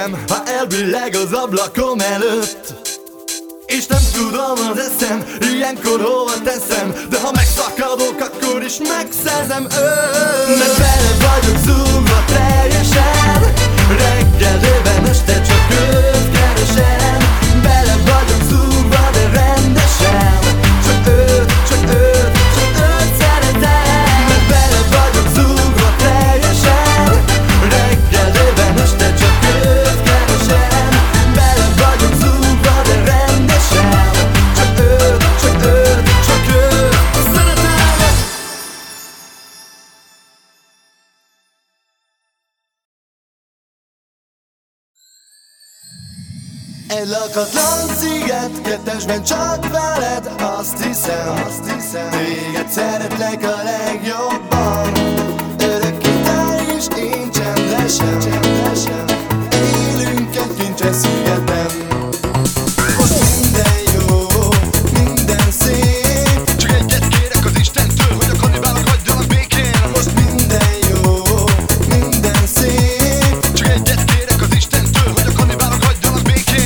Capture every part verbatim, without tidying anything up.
szívem, ha elbilleg az ablakom előtt. És nem tudom az eszem, ilyenkor hova teszem, de ha megszakadok, akkor is megszerzem őt. Mert bele vagyok zúgva teljesen, reggelében este csak őt keresem. Bele vagyok zúgva, de rendesen, csak őt, csak őt, csak őt szeretem. Mert bele vagyok zúgva teljesen, reggelében este csak őt keresem. Bele vagyok zúgva, de rendesen, csak őt, csak őt, csak őt szeretem. Egy lakatlan sziget, kettesben csak veled. Azt hiszem, azt hiszem, téged szeretlek a legjobban. Örökké te és én csendesen, csendesen élünk egy kincses szigeten. Most minden jó, minden szép, csak egyet kérek az Istentől, hogy a kannibálok hagyjanak békén. Most minden jó, minden szép, csak egyet kérek az Istentől, hogy a kannibálok hagyjanak békén.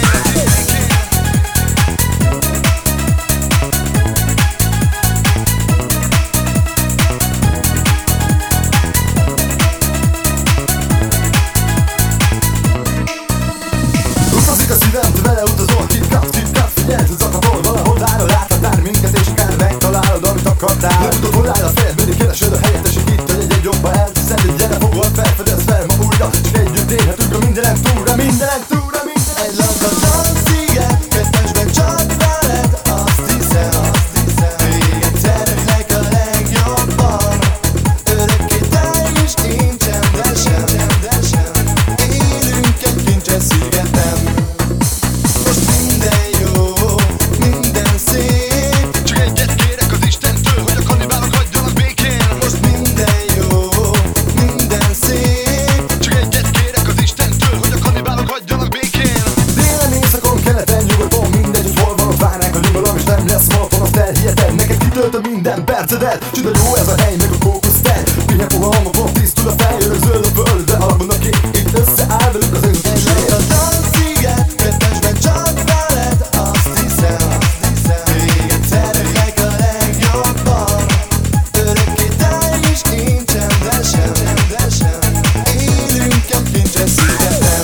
Utazik a szívem, te vele utazol, kit-kat, kit-kat, figyeld, az akapol, valahol várol, átadnál minket, és akár megtalálod, amit akartál. Nem tudod, hol áll a fejed, mindig keresed a helyettesít, hogy egy-egy jobba elviszed, egy gyere fogod, felfedez fel ma újra, csak együtt élhetünk a mindenen túlra, mindenen túlra, mindenen. Egy lakatlan sziget, kettesben csak veled. Azt hiszem, azt hiszem, téged szeretlek a legjobban. Örökké te és én csendesen, csendesen élünk egy kincses szigeten. Most minden jó, minden szép, csak egyet kérek az Istentől, hogy a kannibálok hagyjanak békén. Most minden jó, minden szép, csak egyet kérek az Istentől, hogy a kannibálok hagyjanak békén. Délen, éjszakon, keleten, nyugaton, mindegy, hogy hol van, ott várnánk a nyugalom, és nem lesz monoton, azt elhiheted. Neked kitöltöm minden percedet, csuda jó ez a hely, meg a kókusztel. Pihe puha homokon, tisztul a fej, örök zöld a föld, de alapban aki itt összeáll velük az önző. Egy lakatlan sziget, kettesben csak veled. Azt hiszem, azt hiszem, téged szeretlek a legjobban. Örökké te és én csendesen, csendesen élünk egy kincses szigeten.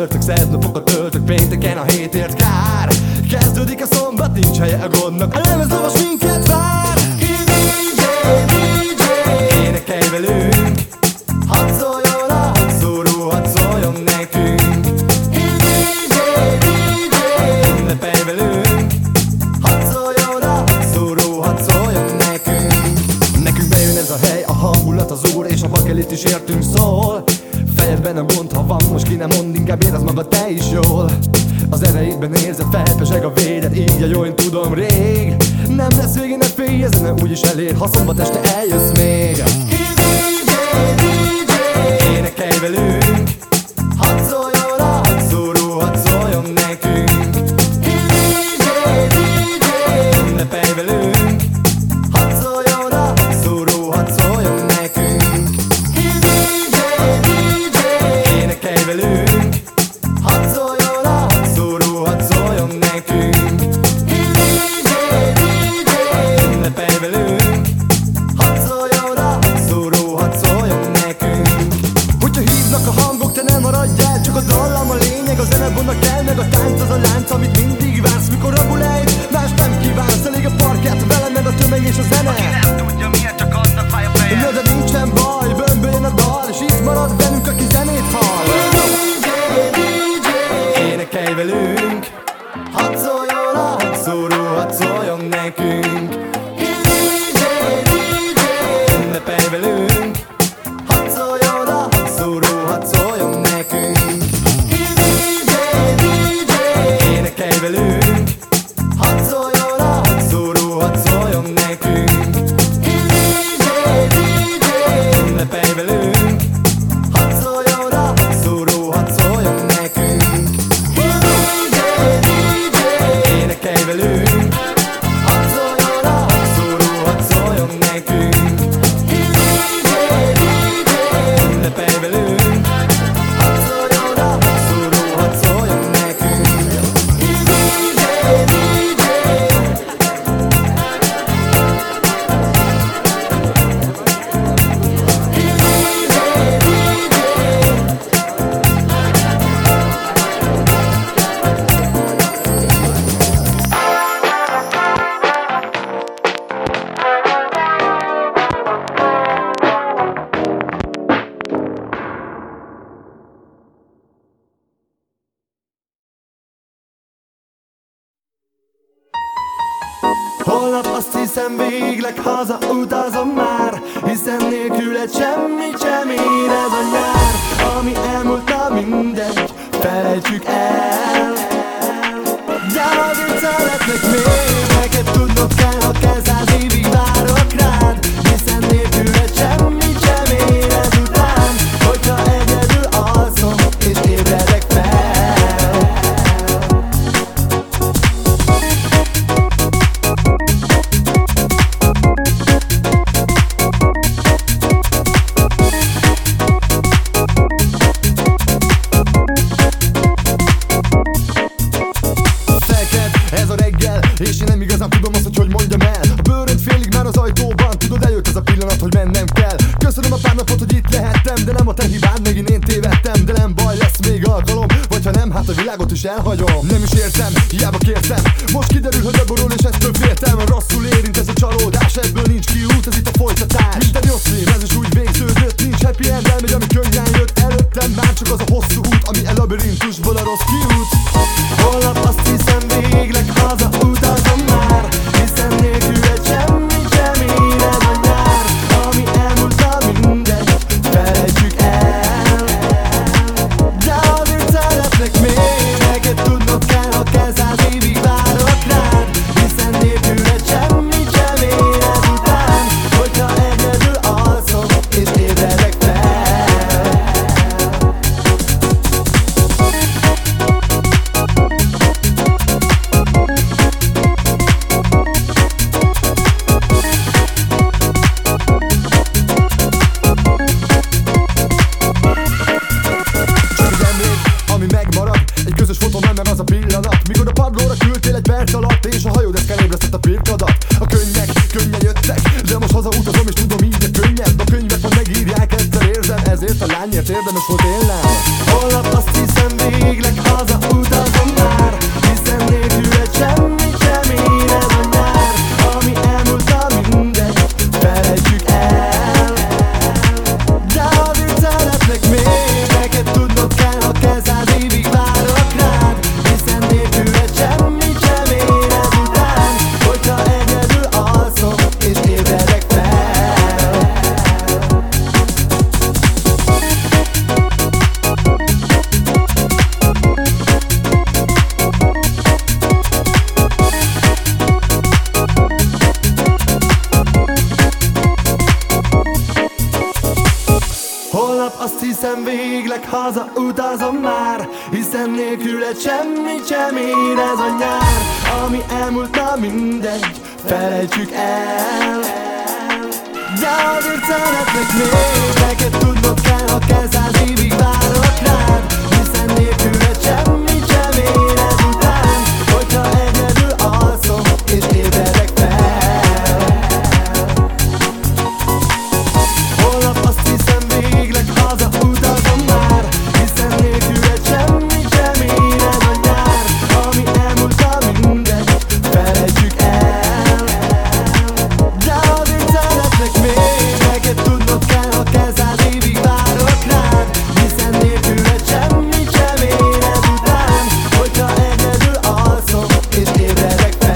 csütörtök, szerdnapokat töltök, pénteken a hétért kár. Kezdődik a szombat, nincs helye a gondnak, a lemezlovas minket vár. dé dzsé, dé dzsé, énekelj velünk, hadd szóljon a hangszóró, hadd szóljon nekünk. dé dzsé, dé dzsé, ünnepelj velünk, hadd szóljon a hangszóró, hadd szóljon nekünk. Nekünk bejön ez a hely, a hangulat, az úr és a bakelit is értünk szól. Fejedben a gond, ha van, most ki nem mond, inkább érezd magad te is jól. Az erejédben érzed, felpeseg a véred, így a jó, én tudom rég. Nem lesz végén, ne félj, ezen ne úgyis elér, ha szombat este eljössz még. dé dzsé, dé dzsé, énekelj velünk, hadd szóljon a hangszóró, hadd szóljon nekünk. dé dzsé, dé dzsé, ünnepelj velünk, hadd szóljon a hangszóró, hadd szóljon nekünk. dé dzsé, dé dzsé, énekelj velünk, hadd szóljon a hangszóró, hadd szóljon nekünk. dé dzsé, dé dzsé, ünnepelj velünk, hadd szóljon a hangszóró, hadd szóljon nekünk. Hogyha hívnak a hangok, te nem maradj el, csak a dallam a lényeg, a zene vonnak el, meg a tánc az a lánc, amit mindig vársz, mikor rabul egy, más nem kívánsz, elég a parkett, velem meg a tömeg és a zene. Aki nem tudja miért, csak annak fáj a feje. Na de nincsen baj, bömböljön a dal, és itt marad velünk, aki zenét hall. dé dzsé, dé dzsé, énekelj velünk, hadd szóljon a hangszóró, hadd szóljon nekünk. dé dzsé, dé dzsé, ünnepelj velünk, hadd szóljon a hangszóró, hadd szóljon nekünk. dé dzsé, dé dzsé, énekelj velünk, hadd szóljon a hangszóró, hadd szóljon nekünk. dé dzsé, dé dzsé, ünnepelj velünk, hadd szóljon a hangszóró, hadd szóljon nekünk. dé dzsé, dé dzsé, énekelj velünk, hadd szóljon a hangszóró, hadd szóljon nekünk. dé dzsé, dé dzsé, ünnepelj velünk, hadd szóljon a hangszóró, hadd szóljon nekünk. dé dzsé, dé dzsé, holnap azt hiszem végleg hazautazom már, hiszen nélküled semmit sem ér ez a nyár. Ami elmúlt, na mindegy, felejtsük el. De azért szeretlek még, neked tudnod kell, ha kell száz évig várok rád, hiszen nélküled semmit sem ér ezután. Hogyha egyedül alszom és ébredek fel. És én nem igazán tudom azt, hogy hogy mondjam el. A bőröd félig már az ajtóban, tudod, eljött ez a pillanat, hogy mennem kell. Köszönöm a pár napot, hogy itt lehettem, de nem a te hibád, megint én tévedtem. De nem baj, lesz még alkalom, vagy ha nem, hát a világot is elhagyom. Nem is értem, hiába kértem, most kiderül, hogy leborul és ettől féltem. Rosszul érint ez a csalódás, ebből nincs kiút, ez itt a folytatás. Mint egy rossz film, ez is úgy végződött, nincs happy end, elmegy, ami könnyen jött. Előttem már csak az a hosszú út, ami a labirintusból a rossz kiút. Holnap azt hiszem végleg hazautazom már, hiszen nélküled semmit sem ér ez a nyár. Ami elmúlt, na mindegy, felejtsük el. De azért szeretlek még, neked tudnod kell, ha kell száz évig várok rád, hiszen nélküled semmit sem ér ezután. Hogyha egyedül alszom és ébredek fel. hiszem végleg haza utazom már, hiszen nélküled semmit sem ér ez a nyár. Ami elmúlt, na mindegy, felejtsük el. De azért szeretlek még, neked tudnod kell, ha kell száz évig várok rád, hiszen nélküled semmit sem ér ezután, hogyha egyedül alszom és ébredek fel. Holnap azt hiszem végleg haza utazom már, hiszen nélküled semmit sem ér ez a nyár. Ami elmúlt, na mindegy, felejtsük el. De azért szeretlek még, neked tudnod kell, ha kell száz évig várok rád, hiszen nélküled semmit sem ér ezután, hogyha egyedül alszom és ébredek fel.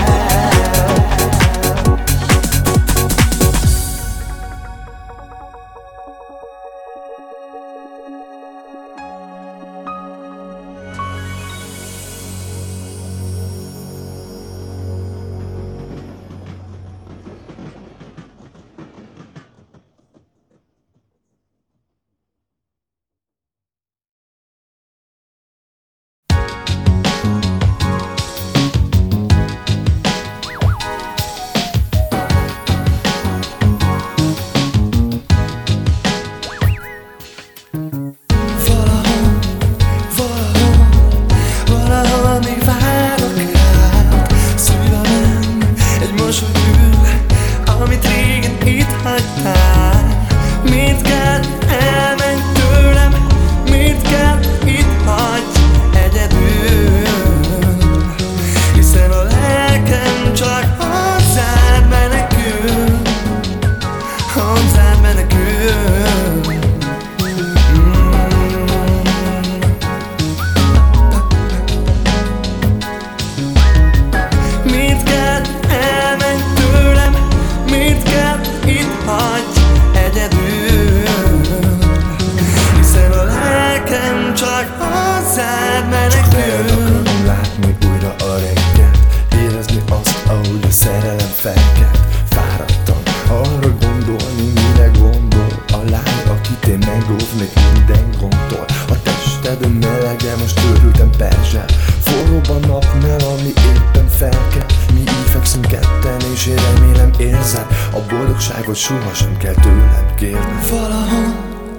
Sohasem kell tőlem kérni. Valahol,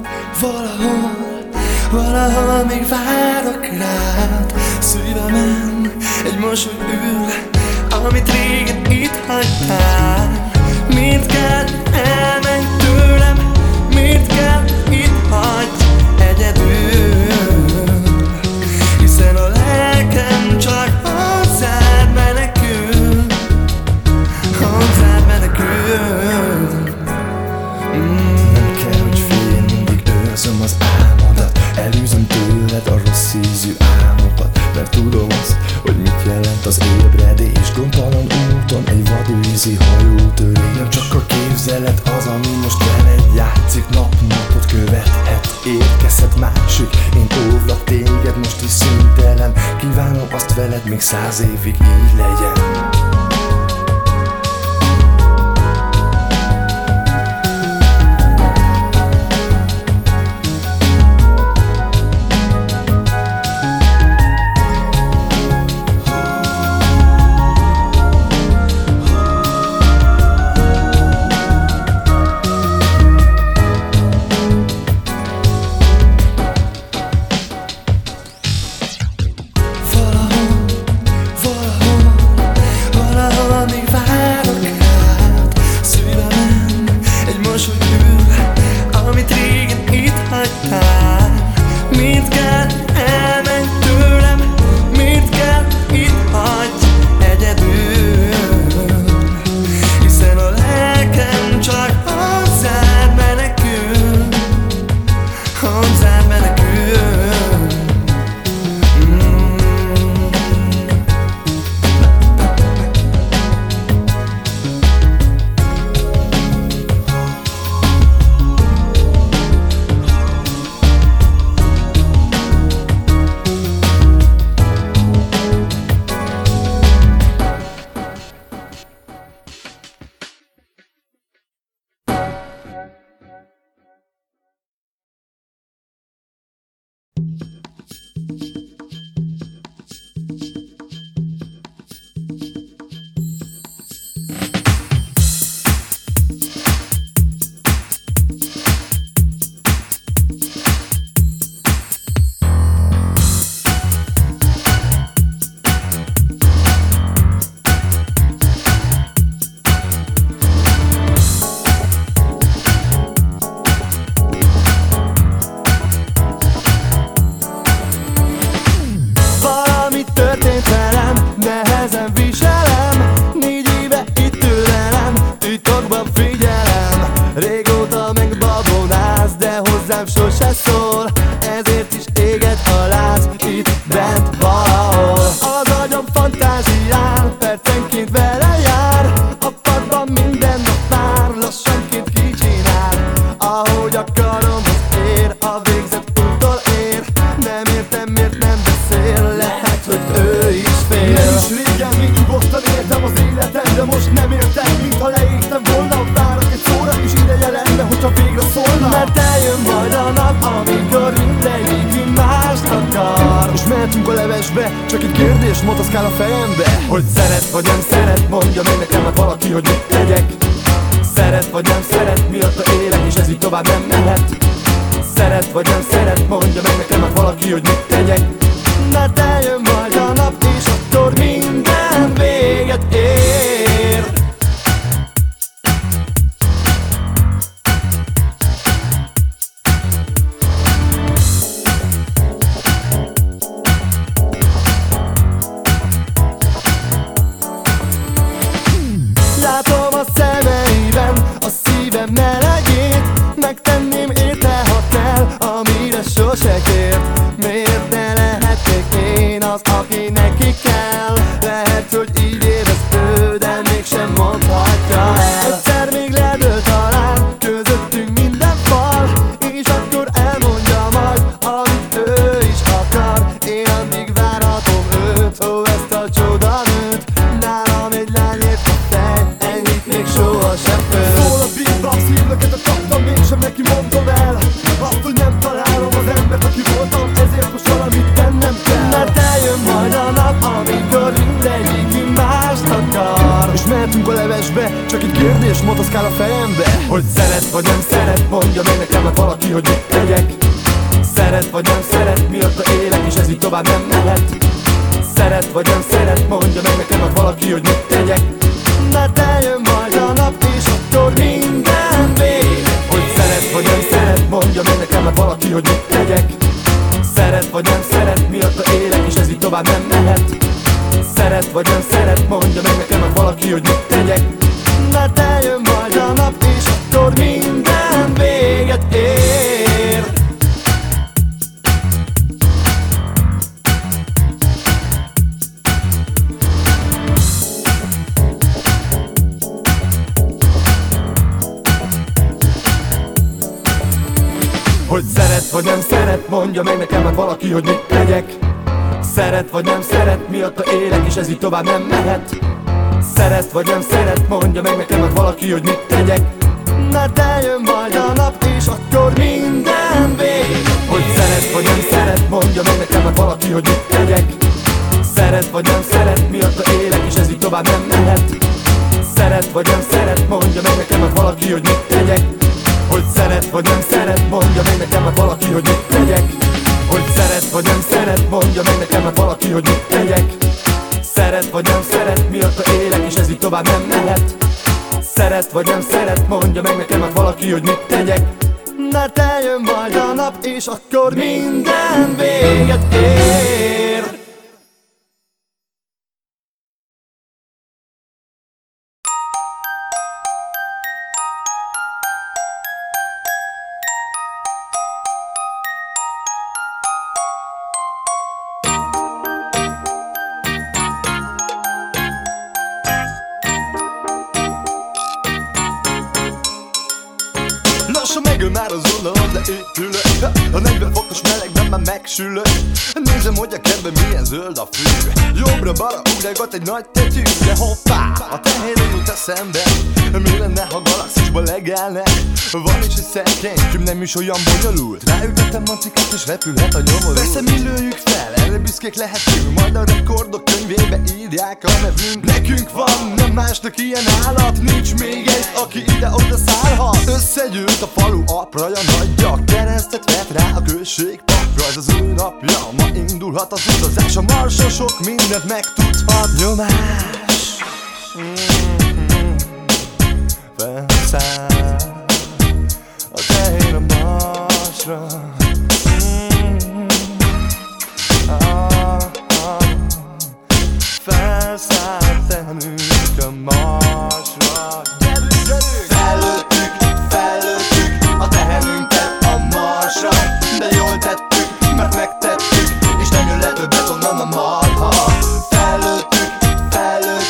valahol, valahol még várok rád. Szívemen egy mosoly ül, amit régen itt hagytál. Miért kell elmenj tőlem, miért kell itt hagyj egyedül, hiszen a lelkem csak hozzád menekül, hozzád menekül. Az álmodat, elűzöm tőled a rossz ízű álmokat, mert tudom azt, hogy mit jelent az ébredés. Gondtalan úton egy vadvízi hajótörés. Nem csak a képzelet az, ami most veled játszik, nap-napot követhet, érkezhet másik. Én óvlak téged most is szüntelen, kívánom azt veled még száz évig így legyen. Valahol, valahol vele jár. A padban minden nap már lassanként kicsinál. Ahogy akarom az ér, a végzett úttól ér. Nem értem miért nem beszél, lehet hogy ő is fél. Nem is régen még nyugodtan éltem az életem, de most nem értem, mintha leégtem volna. Várok egy szóra és ideje lenne, hogyha végre szólna. Mert eljön majd a nap, amikor mindegyik mást akar. És mehetünk a levesbe, csak egy kérdés motoszkál a fejembe. Hogy szeret vagy nem szeret, mondja meg nekem hát valaki, hogy mit tegyek. Szeret vagy nem szeret, miatta élek és ez így tovább nem mehet. Szeret vagy nem szeret, mondja meg nekem hát valaki, hogy mit tegyek. Mert eljön majd a nap és akkor minden véget ér. Látom a szemeiben a szívem melegét. Megtenném érte, ha kell, amire sose kért. Miért ne lehetnék én az, aki neki kell? Lehet, hogy így érez ő, de mégsem mondhatja el. Egyszer még ledől talán közöttünk minden fal, és akkor elmondja majd, amit ő is akar. Én addig várhatom őt, ó ezt a csodanőt. Nálam egy lány ért a fej, ennyit még sohasem föl. Szól a beatbox, hívlöket kaptam, mégsem neki mondom el azt, hogy nem találom az embert, aki voltam, ezért most valamit tennem kell. Mert eljön majd a nap, amikor mindegyik mást akar. És mehetünk a levesbe, csak egy kérdés motoszkál a fejembe. Hogy szeret vagy nem szeret, mondja meg nekem hát valaki, hogy mit tegyek. Szeret vagy nem szeret, miatta élek és ez így tovább nem mehet. Szeret vagy nem szeret, mondja meg nekem hát valaki, hogy mit tegyek. Mert eljön majd a nap és akkor minden vég. Hogy szeret vagy nem szeret, mondja meg nekem hát valaki, hogy mit tegyek. Szeret vagy nem szeret, miatta élek és ez így tovább nem mehet. Szeret vagy nem szeret, mondja meg nekem hát valaki, hogy mit tegyek. Mert eljön majd a nap és akkor minden véget ér. Hogy szeret vagy nem szeret, mondja meg nekem hát valaki, hogy mit tegyek. Szeret vagy nem szeret, miatta élek és ez így tovább nem mehet. Szeret vagy nem szeret, mondja meg nekem hát valaki, hogy mit tegyek. Mert eljön majd a nap és akkor minden vég. Hogy szeret vagy nem szeret, mondja meg nekem hát valaki, hogy mit tegyek. Szeret vagy nem szeret, miatta élek és ez így tovább nem mehet. Szeret vagy nem szeret, mondja meg nekem hát valaki, hogy mit tegyek. Hogy szeret vagy nem szeret, mondja meg nekem hát valaki, hogy mit tegyek. Hogy szeret vagy nem szeret, mondja meg nekem hát valaki, hogy mit tegyek. Szeret vagy nem szeret, miatta élek és ez így tovább nem mehet. Szeret vagy nem szeret, mondja meg nekem hát valaki, hogy mit tegyek. Mert eljön majd a nap és akkor minden véget ér. Lassan megöl már az unalom, de épülök. A negyven fokos melegben már megsülök. Nézem, hogy a kedben milyen zöld a fű. Jobbra-balra ugrálgat egy nagy tetű. De hoppá, a tehéren jut eszembe. Mi lenne, ha galaxisba legelne? Van is egy szerkény, kém nem is olyan bonyolult. Ráültetem mancikát és repülhet a nyomorult. Persze mi lőjük fel, erre büszkék lehetünk. Majd a rekordok könyvébe írják a nevünk. Nekünk van, nem másnak ilyen állat. Nincs még egy, aki ide-oda szállhat. Összegyűlt a falu apraja nagyja. Keresztet vet rá a község papra. Ez az ő napja, ma indulhat az utazás. A Marson sok mindent megtudhat. Nyomás mm-hmm. Felszáll a tehén a Marsra. mm-hmm. ah, ah. Felszáll tehenünk a Marsra. Fellőttük, fellőttük a tehenünket a Marsra. De jól tettük, mert megtettük, és nem jön le többet onnan a marha. Fellőttük, fellőttük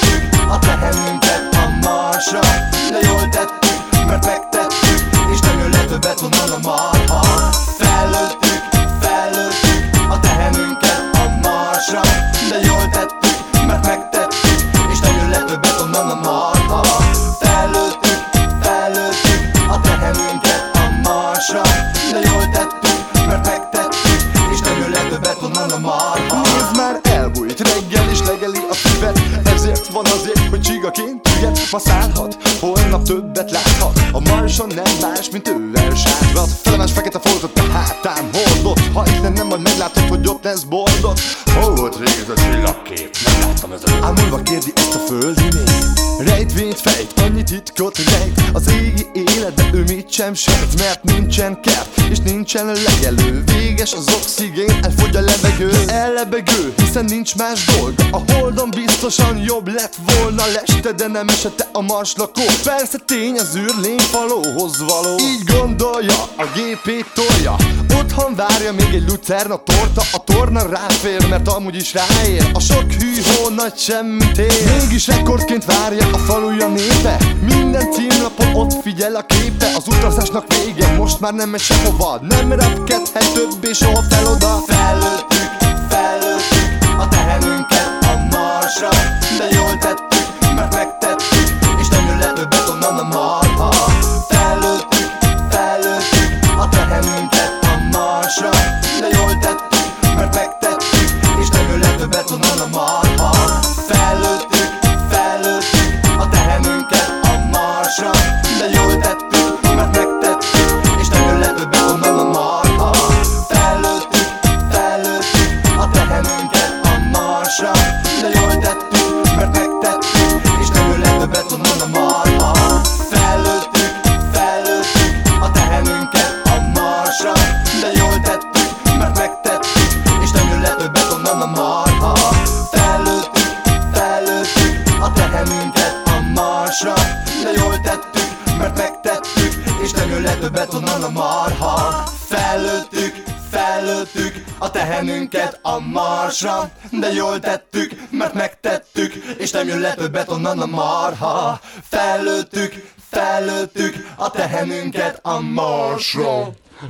Tudni, hogy csigaként ügyet masszálhat, holnap többet láthat. A marson nem más, mint ő elsátrat. Felemás fekete foltot a hátám hordott. Ha innen nem, majd meglátod, hogy ott lesz boldog. Hol volt rég ez a csillagkép? Nem láttam ezelőtt. Ámulva kérdi ezt a földi nép, rejtvényt fejt, annyi titkot rejt. Az égi életbe ő mit sem sejt, mert nincsen kert, és nincsen legelő. Véges az oxigén, elfogy a levegő, ellebegő, hiszen nincs más dolga. A holdon biztosan jobb lett volna leste, de nem esette a marslakó. Persze tény, az űrlény falóhoz való. Így gondolja, a gépét tolja, otthon várja még egy lucerna torta. A torna ráfér, mert amúgy is ráér. A sok hűhó nagy semmit ér. Mégis rekordként várja a faluja népe. Minden címlapon ott figyel a képe. Az utazásnak vége, most már nem megy sehova. Nem repkedhet többé soha fel oda. Fellőttük, fellőttük a tehenünket a Marsra, de jól tettük, mert megtettük, és nem jön le többet onnan a marha. Fellőttük, fellőttük a tehenünket a Marsra, de jól tettük, mert megtettük, és nem jön le többet onnan a marha. Fellőttük, fellőttük a tehenünket a Marsra, de jól tettük, mert megtettük, és nem jön le többet onnan a marha. Fellőttük, fellőttük a tehenünket a Marsra, de jól tettük, mert megtettük, és nem jön le többet onnan a marha. Fellőttük, fellőttük a tehenünket a Marsra, de jól tettük, mert megtettük, és nem jön le többet onnan a marha. Fellőttük, fellőttük a tehenünket a Marsra, de jól tettük, mert megtettük, és nem jön le többet onnan a marha. Fellőttük, fellőttük a tehenünket a Marsra, de jól tettük, mert megtettük, és nem jön le többet onnan a marha. Fellőttük, fellőttük a tehenünket a Marsra.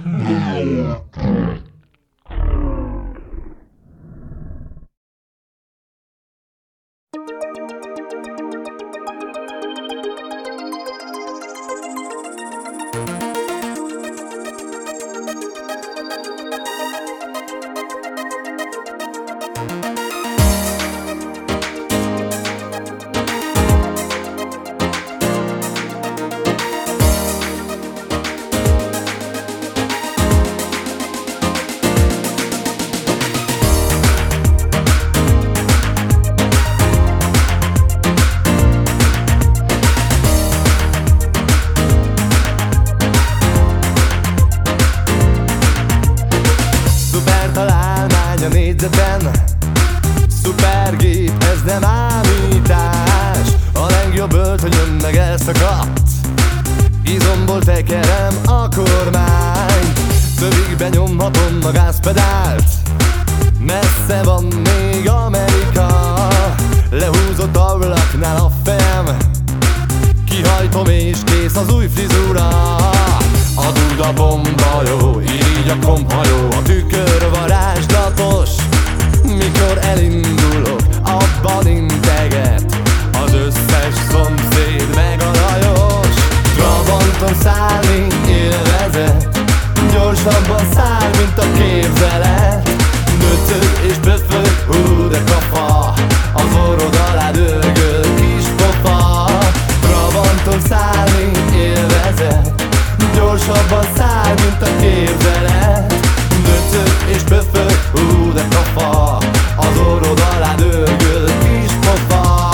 A négyzeten, szupergép, ez nem ámítás. A legjobb ölt, hogy meg elszakadt. Izomból tekerem a kormányt, szövigben nyomhatom a gázpedált. Messze van még Amerika, lehúzott ablaknál a fejem. Kihajtom és kész az új frizura. A duda bomba jó, így a komhajó. A tükör varázslatos, mikor elindulok, abban integet az összes szomszéd meg a rajos. Trabanton szállni élvezet, gyorsabban száll, mint a képzelet. Döcög és böfög, hú de kafa, az orrod alá dörgöl kis pofa. Trabanton szállni élvezet, gyorsabban száll, mint a képzelet. Döcög és böfög, hú de kafa, az orrod alá dörgöl kis pofa.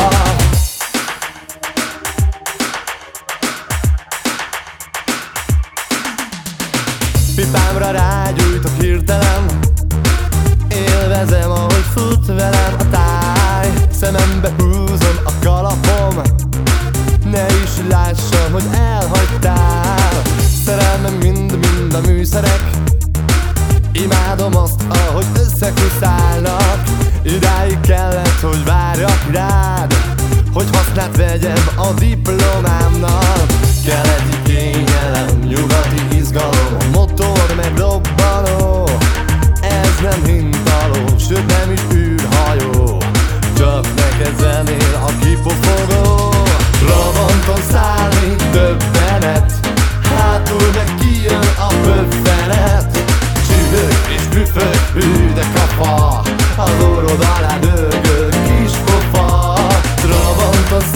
Pipámra rágyújtok hirtelen, élvezem, ahogy fut velem a táj. Szemembe húzom a kalapom, ne is lássam, hogy elhagytál. Szerelmem mind-mind a műszerek, imádom azt, ahogy összekuszálnak. Idáig kellett, hogy várjak rád, hogy hasznát vegyem a diplomámnak. Keleti kényelem, nyugati izgalom, a motor megdobbanó. Ez nem hintaló, sőt nem is űrhajó, csak neked zenél a kipufogó. Trabanton szállni döbbenet, hátul meg kijön a pöfferet. Csühög és büfög, hű de kafa, az orrod alá dörgöl kis pofa. Trabanton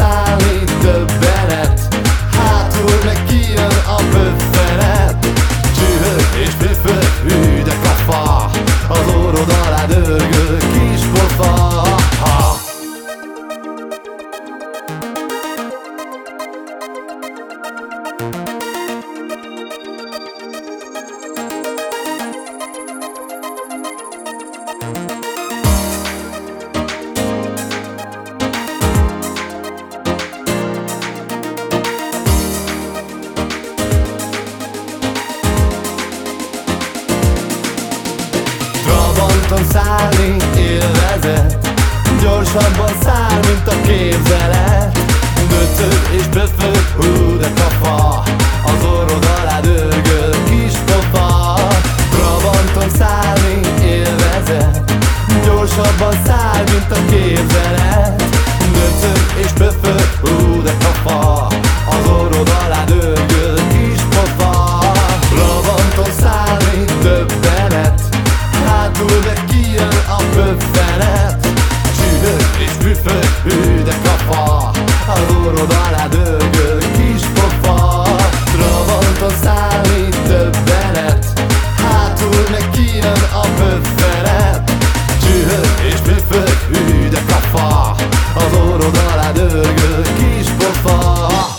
Trabanton szállni élvezet, gyorsabban száll, mint a képzelet. Döcög és böfög, hú de kafa, az orrod alá dörgöl kis pofa. Trabanton szállni élvezet, gyorsabban száll, mint a képzelet. Döcög és böfög, hú de kafa, az orrod alá dörgöl kis pofa. Trabanton szállni döbbenet, hátul meg kijön a pöffelet. Csühög és püfög, hű de kafa, az orrod alá dörgöl kis pofa. Trabanton szállni döbbenet, hátul meg kijön a pöffelet. Csühög és püfög, hű de kafa, az orrod alá dörgöl kis pofa.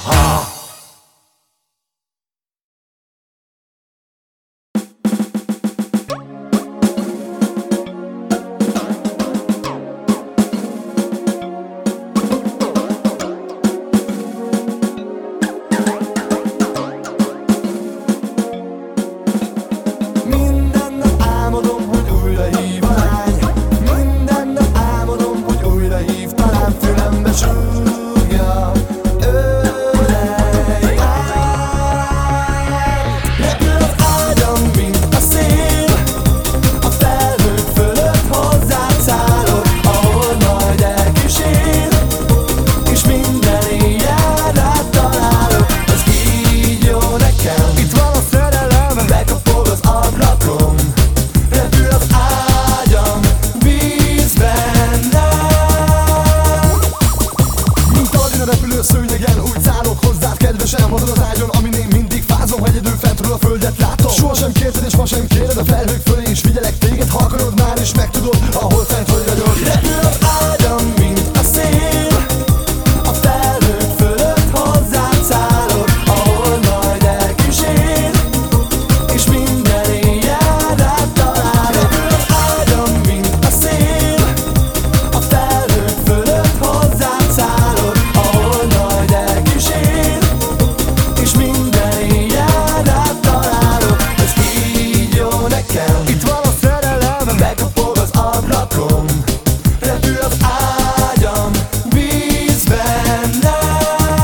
Szőnyegen úgy szállok hozzád, kedvesem, azon az ágyon, amin én mindig fázom, ha egyedül fentről a földet látom. Sohasem kérted és ma sem kéred a felhők fölé, és figyelek téged, ha akarod már is megtudod, ahol fent vagy ragyog. Repül az ágyam, mint a szél, a felhők fölött hozzád szállok, ahol majd elkísér, és minden éjjel rád találok. Repül az ágyam, mint a szél, a felhők fölött hozzád szállok, ahol majd elkísér, és minden éjjel rád találok. Ez így jó nekem. Itt van a szerelem, bekapog az ablakon, repül az ágyam, bíz bennem.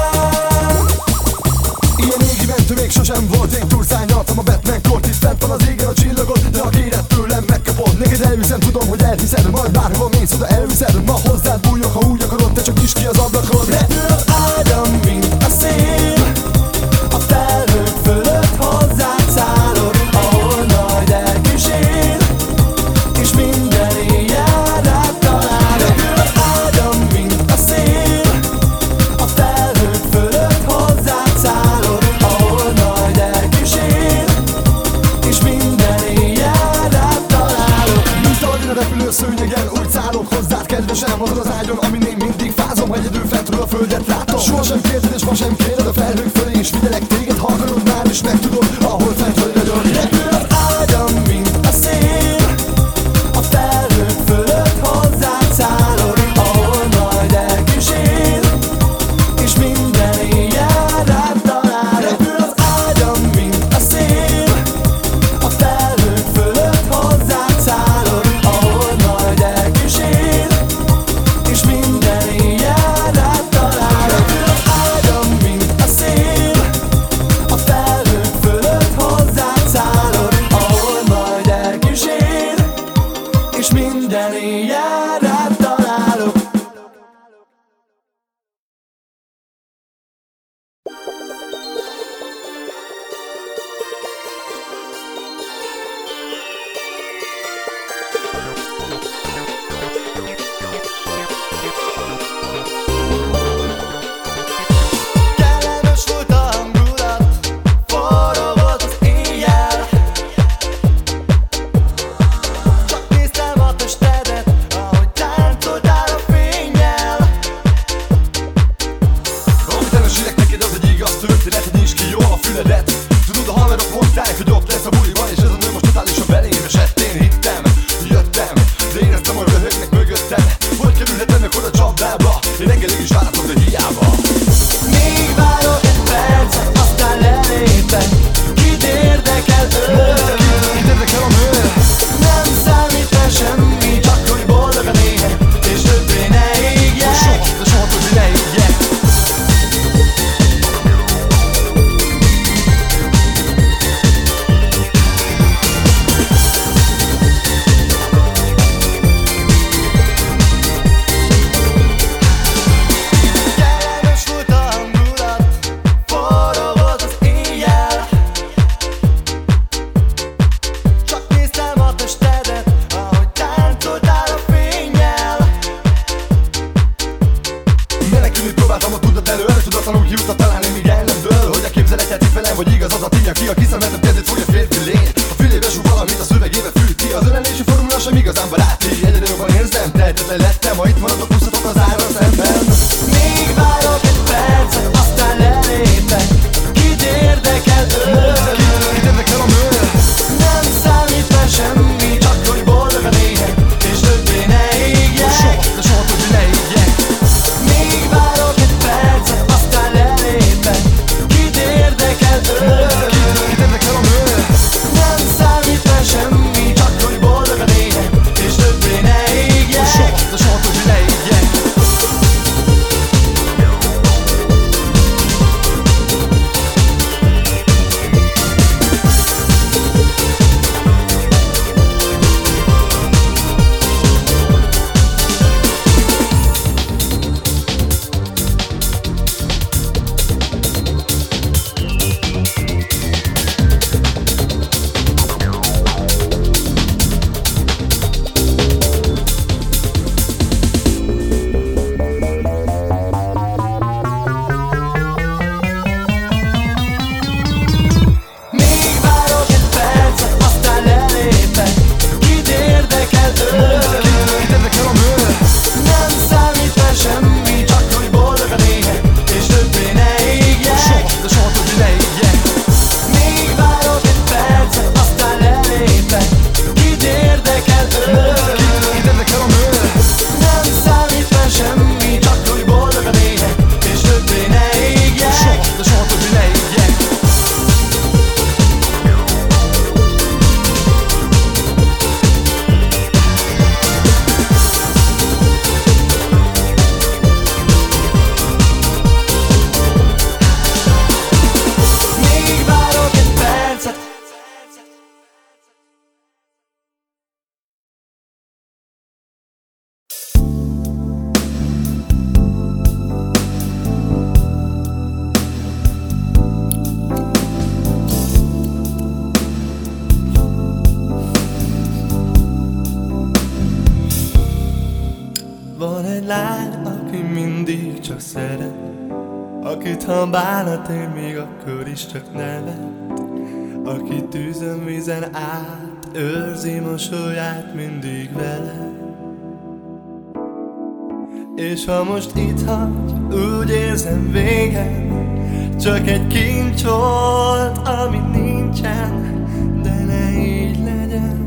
Ilyen égi mentő még sosem volt, én túlszárnyaltam a Batman kort. Itt fent van az égen a csillagot, de ha kéred tőlem megkapod. Neked elviszem, tudom, hogy elhiszed, majd bárhova mész, oda elviszed. Ma hozzád bújok, ha úgy akarod, te csak nyisd ki az ablakon. Repül az ágyam, mint a szél, a felhők fölött hozzád szállok, ahol majd elkísér, és minden éjjel rád találok. Repül az ágyam, mint a szél, a felhők fölött hozzád szállok, ahol majd elkísér, és minden éjjel rád találok. Mint ahogy a repülő szőnyegen úgy szállok hozzád, kedvesem, azon az ágyon, amin én mindig fázom, ha egyedül fentről a földet látom. Sohasem kérted és ma sem kéred a felhők fölé, és figyelek téged, ha akarod már is megtudod, ahol fent vagy ragyog. Repül az ágyam, mint a szél, a felhők fölött hozzád szállok, ahol majd elkísér, és minden éjjel rád találok. Repül az ágyam, mint a szél, a felhők fölött hozzád szállok, ahol majd elkísér, és minden éjjel rád találok. Repül az ágyam, mint a szél, Lehet, hogy ott lesz a buliban, és ez a nő most totálisan belém esett. Én hittem, jöttem, de éreztem, hogy röhögnek mögöttem. Hogy kerülhetem meg oda csapdába? Én reggelig is várhatom, de hiába. Még várok egy percet, aztán lelépek. Kit érdekel ő? Kit érdekel a nő? Nem számít el semmi, csak hogy boldogan éljek, és többé ne égjek. Soha, de soha többé ne égjek. Kellemes volt a hangulat, forró volt az éjjel. Csak néztem a testedet, ahogy táncoltál a fénnyel. Menekülni próbáltam a tudat elő, erre tudatlanul kiutat találni, míg el nem dől. Hogy a képzelet játszik velem, vagy igaz az a tény, aki a kiszemetem kezdett fogja férfi lény. A fülébe súg valamit, a szövegébe fűti. Az ölelési formula sem igazán baráti. Egyre jobban érzem, tehetetlen lettem, ha itt maradok, húzhatok az ára szemben. Még várok egy percet, aztán lelépek. Kit érdekel ő? Kit érdekel a nő? Nem számít már semmi, csak hogy boldogan éljek, és többé ne égjek. Soha, de soha többé ne égjek. Még várok egy percet, aztán lelépek. Kit érdekel ő? Kit érdekel a nő? Nem számít már semmi, csak hogy boldogan éljek, és többé ne égjek. Soha, de soha többé ne égjek. Még várok egy percet, aztán lelépek. Kit érdekel ő? Kit érdekel a nő? Nem számít már semmi, csak hogy boldogan éljek, és többé ne égjek. Soha, de soha többé ne égjek. Még várok egy percet, aztán lelépek. Kit érdekel ő? Kit érdekel a nő? Nem számít már semmi, csak hogy boldogan éljek, és többé ne égjek. Soha, de soha többé ne égjek. Még várok egy percet. Van egy lány, aki mindig csak szeret, akit ha bánat ér, még akkor is csak nevet, aki tűzön vízen át, őrzi mosolyát mindig vele. És ha most itt hagy, úgy érzem vége, csak egy kincs volt, ami nincsen, de ne így legyen.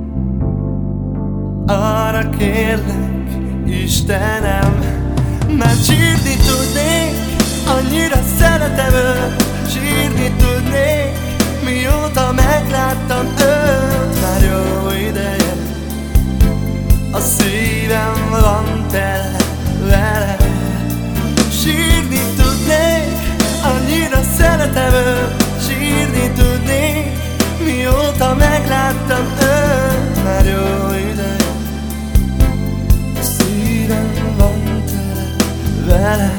Arra kérlek, Istenem, mert sírni tudnék, annyira szeretem őt. Sírni tudnék, mióta megláttam őt. Már jó ideje, a szívem van tele vele. Sírni tudnék, annyira szeretem őt. Sírni tudnék, mióta megláttam őt. Már jó ideje, a szívem van tele vele.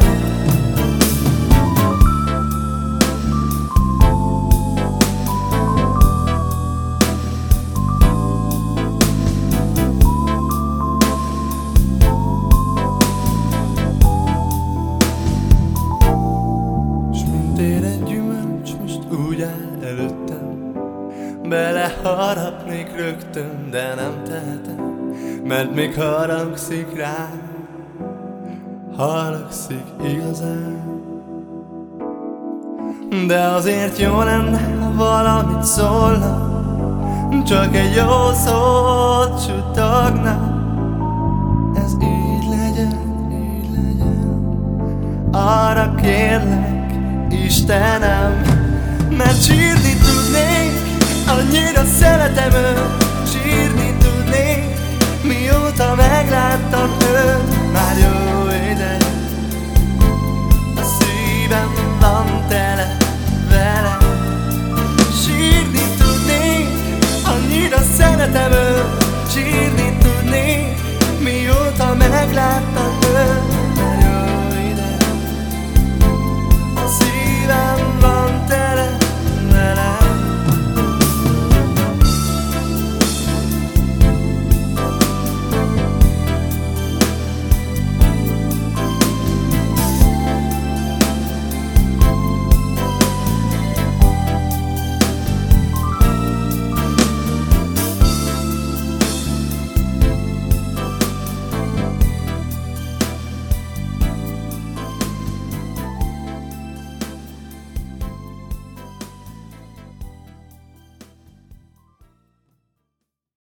Beleharapnék rögtön, de nem tehetem, mert még haragszik rám, haragszik igazán. De azért jó lenne, ha valamit szólna, csak egy jó szót suttogna. Ez így legyen, így legyen. Arra kérlek, Istenem, mert sírni tudnék, annyira szeretem őt. Sírni tudnék, mióta megláttam őt. Már jó